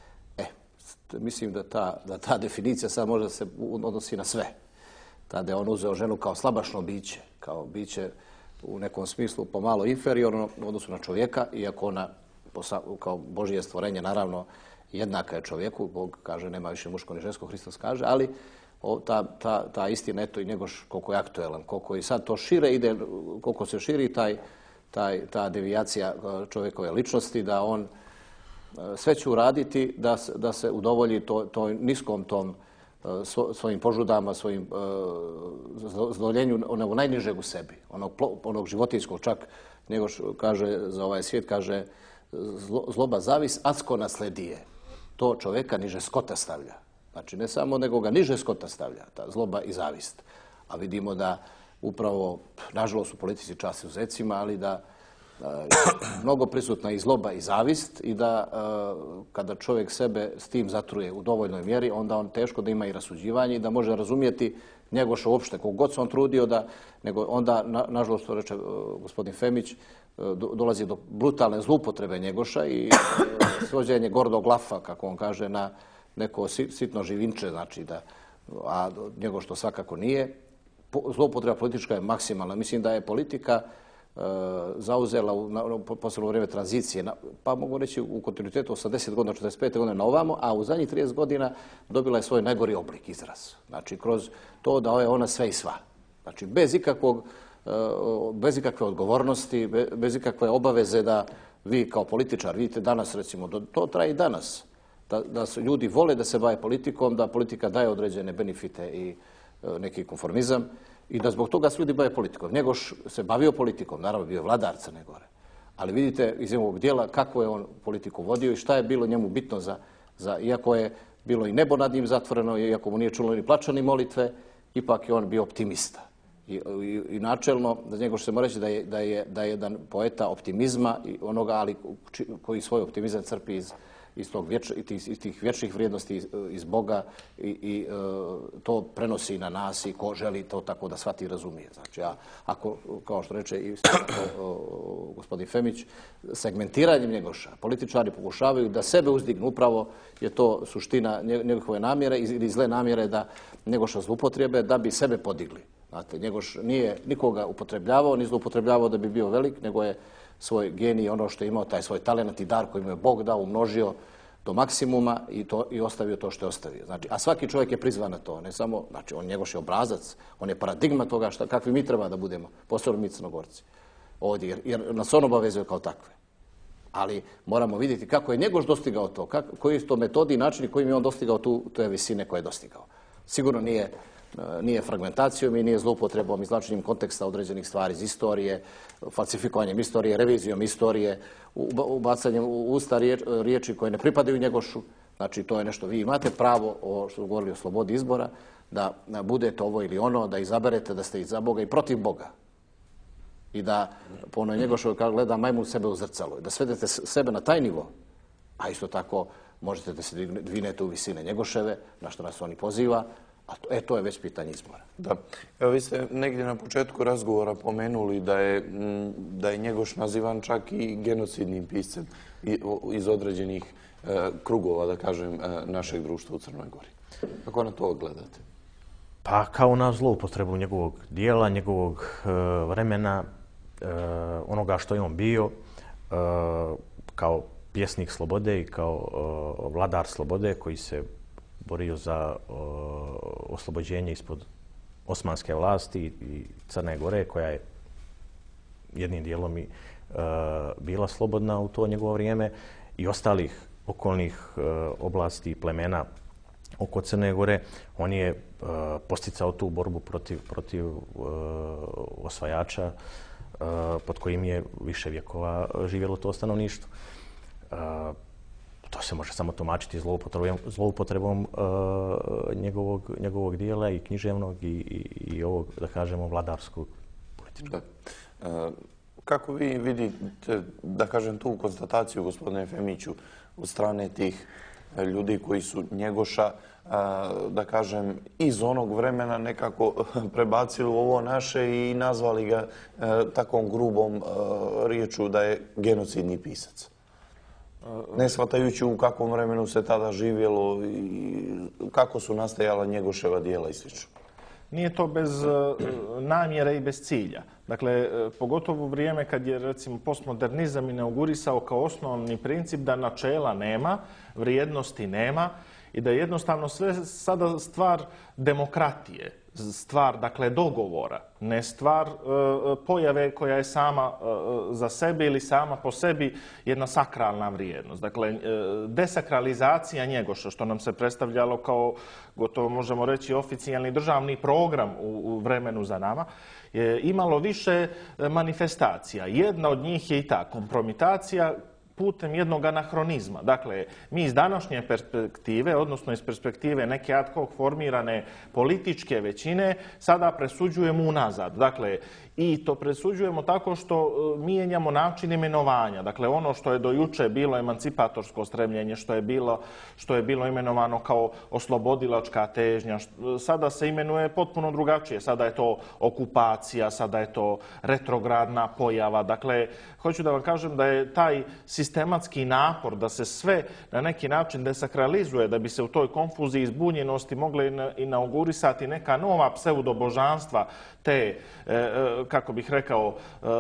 Mislim da ta definicija sad možda se odnosi na sve. Tada je on uzeo ženu kao slabašno biće, kao biće u nekom smislu pomalo inferiorno u odnosu na čovjeka, iako ona kao Božje stvorenje naravno jednaka je čovjeku. Bog kaže nema više muško ni žensko, Hristos kaže, ali ta istina, eto i Njegoš koliko je aktuelan, koliko i sad to šire ide, koliko se širi ta devijacija čovjekove ličnosti, da on sve će uraditi da se udovolji toj niskom tom svojim požudama, svojim zadovoljenju onog najnižeg u sebi, onog životinjskog. Čak Njegoš kaže za ovaj svijet, kaže zloba zavis adsko nasledije. To čovjeka niže skota stavlja. Znači ne samo nego ga niže skota stavlja, ta zloba i zavist. A vidimo da upravo, nažalost u politici čast uzecima, ali da mnogo prisutna i zloba i zavist i da kada čovjek sebe s tim zatruje u dovoljnoj mjeri, onda on teško da ima i rasuđivanje i da može razumjeti Njegoša uopšte, koliko god se on trudio da, nego onda, nažalost, to reče gospodin Femić, dolazi do brutalne zloupotrebe Njegoša i svođenje gordog lafa, kako on kaže, na neko sitno živinče, znači a Njegoš to svakako nije. Zloupotreba politička je maksimalna. Mislim da je politika zauzela posebno u vrijeme tranzicije, pa mogu reći u kontinuitetu 80 godina, 45 godina na ovamo, a u zadnjih 30 godina dobila je svoj najgori oblik, izraz. Znači kroz to da je ona sve i sva. Znači bez ikakve odgovornosti, bez ikakve obaveze da vi kao političar, vidite danas recimo, to traje i danas, da ljudi vole da se bave politikom, da politika daje određene benefite i neki konformizam i da zbog toga svi ljudi bave politikom. Njegoš se bavio politikom, naravno bio vladar Crne Gore, ali vidite iz njegovog dijela kako je on politiku vodio i šta je bilo njemu bitno iako je bilo i nebo nad njim zatvoreno, iako mu nije čulo ni plača ni molitve, ipak je on bio optimista. I načelno, za Njegoš se mora reći da je jedan poeta optimizma i onoga, ali koji svoj optimizam crpi iz tih vječnih vrijednosti iz Boga i to prenosi na nas i ko želi to tako da shvati i razumije. Znači, ako, kao što reče i gospodin Femić, segmentiranjem Njegoša, političari pokušavaju da sebe uzdignu, upravo je to suština njegove namjere ili zle namjere da Njegoša zloupotrebe da bi sebe podigli. Znate, Njegoš nije nikoga upotrebljavao, ni zloupotrebljavao da bi bio velik, nego je svoj genij, ono što je imao, taj svoj talent i dar koji mu je Bog dao, umnožio do maksimuma i ostavio to što je ostavio. Znači, a svaki čovjek je prizvan na to, ne samo, znači on Njegoš je obrazac, on je paradigma toga kakvi mi treba da budemo, posebno mi Crnogorci ovdje, jer nas on obavezuje kao takve. Ali moramo vidjeti kako je Njegoš dostigao to, koji su to metodi i načini kojim je on dostigao te visine koje je dostigao. Sigurno nije fragmentacijom i nije zloupotrebom, izvlačenjem konteksta određenih stvari iz istorije, falsifikovanjem istorije, revizijom istorije, ubacanjem u usta riječi koje ne pripadaju Njegošu. Znači, to je nešto, vi imate pravo, što smo govorili o slobodi izbora, da budete ovo ili ono, da izaberete da ste i za Boga i protiv Boga. I da, po onoj Njegošovoj, kako gleda majmun sebe u zrcalo, da svedete sebe na taj nivo, a isto tako možete da se dvinete u visine Njegoševe, na što nas on i poziva, a to je već pitanje izbora. Da. Evo, vi ste negdje na početku razgovora pomenuli da je Njegoš nazivan čak i genocidnim piscem iz određenih krugova, da kažem, našeg društva u Crnoj Gori. Kako na to gledate? Pa kao na zloupotrebu njegovog dijela, njegovog vremena, onoga što je on bio, kao pjesnik slobode i kao vladar slobode koji se borio za oslobođenje ispod osmanske vlasti i Crne Gore, koja je jednim dijelom i bila slobodna u to njegovo vrijeme, i ostalih okolnih oblasti i plemena oko Crne Gore. On je posticao tu borbu protiv osvajača pod kojim je više vjekova živjelo to stanovništvo. To se može samo tumačiti zloupotrebom njegovog dijela i književnog i ovog, da kažemo, vladarskog političkog. Kako vi vidite, da kažem, tu konstataciju, gospodine Femiću, od strane tih ljudi koji su Njegoša, da kažem, iz onog vremena nekako prebacili u ovo naše i nazvali ga takvom grubom riječu da je genocidni pisac? Ne shvatajući u kakvom vremenu se tada živjelo i kako su nastajala Njegoševa dijela i sl. Nije to bez namjere i bez cilja. Dakle, pogotovo u vrijeme kad je, recimo, postmodernizam inaugurisao kao osnovni princip da načela nema, vrijednosti nema i da je jednostavno sve sada stvar demokratije, stvar, dakle, dogovora, ne stvar pojave koja je sama za sebe ili sama po sebi jedna sakralna vrijednost. Dakle, desakralizacija Njegoša, što nam se predstavljalo kao, gotovo možemo reći, oficijalni državni program u vremenu za nama, je imalo više manifestacija. Jedna od njih je i ta kompromitacija putem jednog anahronizma. Dakle, mi iz današnje perspektive, odnosno iz perspektive neke ad hoc formirane političke većine, sada presuđujemo unazad. Dakle, i to presuđujemo tako što mijenjamo način imenovanja. Dakle, ono što je do juče bilo emancipatorsko stremljenje, što je bilo imenovano kao oslobodilačka težnja, sada se imenuje potpuno drugačije. Sada je to okupacija, sada je to retrogradna pojava. Dakle, hoću da vam kažem da je taj sistematski napor da se sve na neki način desakralizuje, da bi se u toj konfuziji i zbunjenosti mogle inaugurisati neka nova pseudobožanstva, te, kako bih rekao,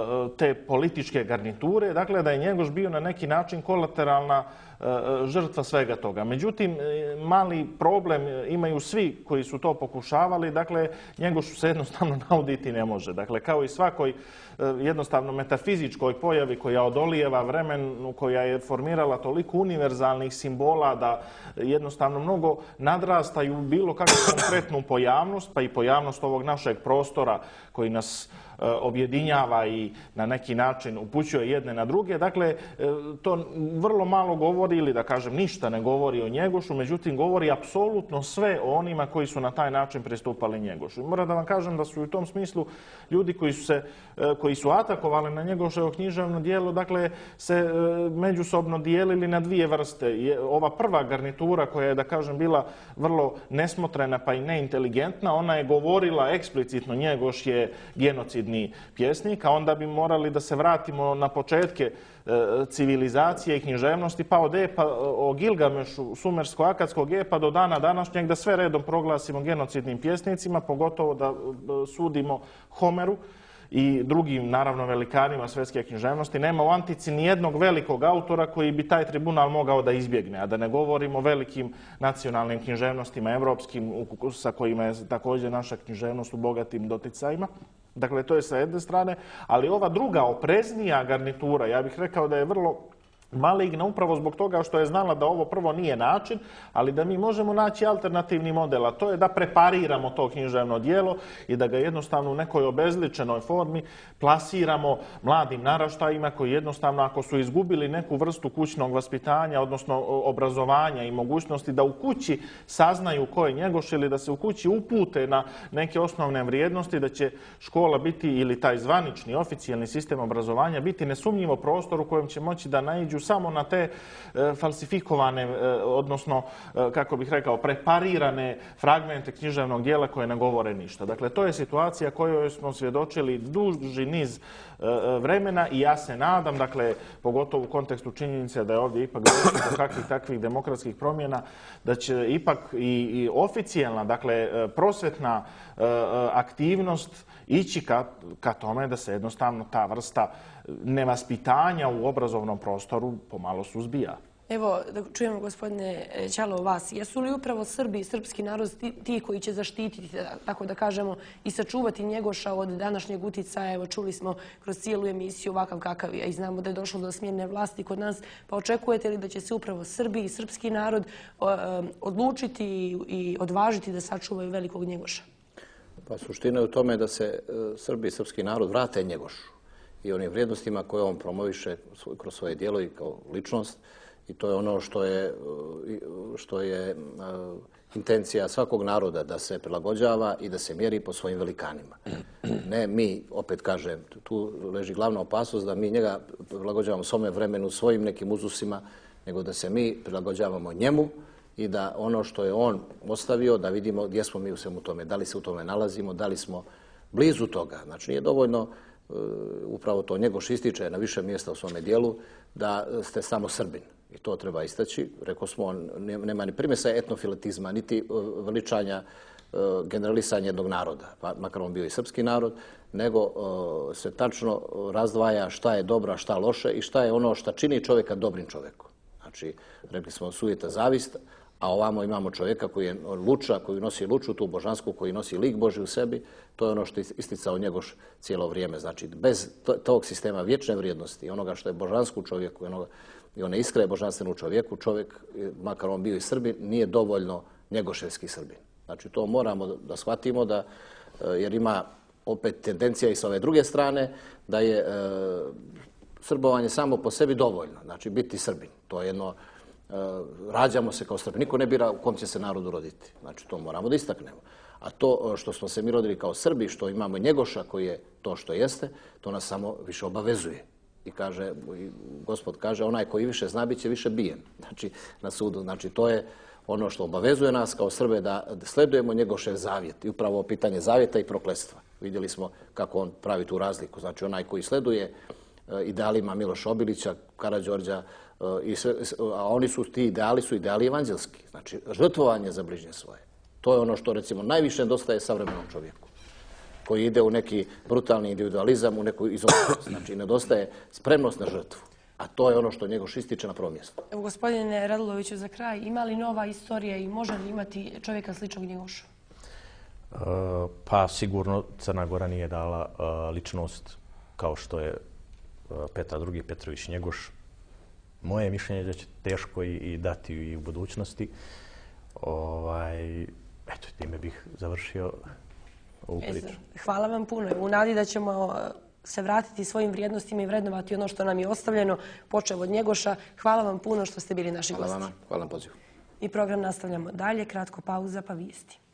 te političke garniture, dakle da je Njegoš bio na neki način kolateralna žrtva svega toga. Međutim, mali problem imaju svi koji su to pokušavali, dakle Njegošu se jednostavno nauditi ne može. Dakle, kao i svakoj jednostavno metafizičkoj pojavi koja odolijeva vremenu, koja je formirala toliko univerzalnih simbola da jednostavno mnogo nadrastaju bilo kakvu konkretnu pojavnost, pa i pojavnost ovog našeg prostora koji nas objedinjava i na neki način upućuje jedne na druge. Dakle, to vrlo malo govori ili da kažem ništa ne govori o Njegošu, međutim govori apsolutno sve o onima koji su na taj način pristupali Njegošu. I moram da vam kažem da su u tom smislu ljudi koji su atakovali na Njegoševo književno djelo, dakle, se međusobno dijelili na dvije vrste. Ova prva garnitura koja je, da kažem, bila vrlo nesmotrena pa i neinteligentna, ona je govorila eksplicitno Njegoš je genocidni pjesnik, a onda bi morali da se vratimo na početke civilizacije i književnosti, pa o Gilgamešu, sumersko-akadskog epa do dana današnjeg, da sve redom proglasimo genocidnim pjesnicima, pogotovo da sudimo Homeru i drugim, naravno, velikanima svjetske književnosti. Nema u antici ni jednog velikog autora koji bi taj tribunal mogao da izbjegne, a da ne govorimo o velikim nacionalnim književnostima evropskim sa kojima je također naša književnost u bogatim doticajima. Dakle, to je sa jedne strane, ali ova druga, opreznija garnitura, ja bih rekao da je vrlo maligna upravo zbog toga što je znala da ovo prvo nije način, ali da mi možemo naći alternativni model, a to je da prepariramo to književno djelo i da ga jednostavno u nekoj obezličenoj formi plasiramo mladim naraštajima koji jednostavno, ako su izgubili neku vrstu kućnog vaspitanja, odnosno obrazovanja i mogućnosti da u kući saznaju ko je Njegoš ili da se u kući upute na neke osnovne vrijednosti, da će škola biti ili taj zvanični oficijalni sistem obrazovanja biti nesumnjivo prostor u kojem će moći da naiđu samo na te falsifikovane, odnosno, kako bih rekao, preparirane fragmente književnog djela koje ne govore ništa. Dakle, to je situacija kojoj smo svjedočili duži niz vremena i ja se nadam, dakle, pogotovo u kontekstu činjenice da je ovdje ipak došlo do kakvih takvih demokratskih promjena, da će ipak i oficijalna, dakle, prosvetna aktivnost ići ka tome da se jednostavno ta vrsta nevaspitanja u obrazovnom prostoru pomalo suzbija. Evo, da čujemo, gospodine Ćalo, vas. Jesu li upravo Srbi i srpski narod ti koji će zaštititi, tako da kažemo, i sačuvati Njegoša od današnjeg uticaja? Evo, čuli smo kroz cijelu emisiju ovakav kakav je i znamo da je došlo do smjene vlasti kod nas. Pa očekujete li da će se upravo Srbi i srpski narod odlučiti i odvažiti da sačuvaju velikog Njegoša? Pa suština je u tome da se Srbi i srpski narod vrate Njegošu. i onim vrijednostima koje on promoviše kroz svoje djelo i kao ličnost. I to je ono što je intencija svakog naroda, da se prilagođava i da se mjeri po svojim velikanima. Ne mi, opet kažem, tu leži glavna opasnost da mi njega prilagođavamo svome vremenu, svojim nekim uzusima, nego da se mi prilagođavamo njemu i da ono što je on ostavio, da vidimo gdje smo mi u svemu tome, da li se u tome nalazimo, da li smo blizu toga. Znači nije dovoljno, upravo to Njegoš ističe na više mjesta u svome dijelu, da ste samo Srbin. I to treba istaći. Rekao smo, nema ni primjesa etnofiletizma, niti veličanja, generalisanja jednog naroda, pa makar on bio i srpski narod, nego se tačno razdvaja šta je dobro, a šta loše i šta je ono što čini čovjeka dobrim čovjekom. Znači, rekli smo sujeta zavist, a ovamo imamo čovjeka koji je luča, koji nosi luču, tu božansku, koji nosi lik Božji u sebi. To je ono što je isticao Njegoš cijelo vrijeme. Znači, bez tog sistema vječne vrijednosti, onoga što je božansko u čovjeku i one iskre božanstvene u čovjeku, čovjek, makar on bio i Srbin, nije dovoljno njegoševski Srbin. Znači, to moramo da shvatimo, jer ima opet tendencija i s ove druge strane da je srbovanje samo po sebi dovoljno. Znači, biti Srbin. To je jedno, rađamo se kao Srbi. Niko ne bira u kom će se narodu roditi. Znači, to moramo da istaknemo. A to što smo se mi rodili kao Srbi, što imamo Njegoša koji je to što jeste, to nas samo više obavezuje. I kaže, Gospod kaže, onaj koji više zna, bit će više bijen. Znači, na sudu. Znači, to je ono što obavezuje nas kao Srbe da sledujemo Njegošev zavjet. I upravo pitanje zavjeta i prokletstva. Vidjeli smo kako on pravi tu razliku. Znači, onaj koji sleduje idealima Miloša Obilića, Karađorđa, a oni su ti ideali, su ideali evanđelski. Znači, žrtvovanje za bližnje svoje. To je ono što, recimo, najviše nedostaje savremenom čovjeku, koji ide u neki brutalni individualizam, u neku izolaciju. Znači, nedostaje spremnost na žrtvu. A to je ono što Njegoš ističe na prvom mjestu. Evo, gospodine Raduloviću, za kraj, ima li nova istorija i može li imati čovjeka sličnog Njegošu? Pa sigurno Crna Gora nije dala ličnost kao što je Petar II. Petrović Njegoš. Moje mišljenje je da će teško i dati i u budućnosti. Eto, time bih završio ovu priču. Hvala vam puno. U nadi da ćemo se vratiti svojim vrijednostima i vrednovati ono što nam je ostavljeno, počev od Njegoša. Hvala vam puno što ste bili naši gosti. Hvala vam. Hvala na pozivu. I program nastavljamo dalje. Kratko pauza pa vijesti.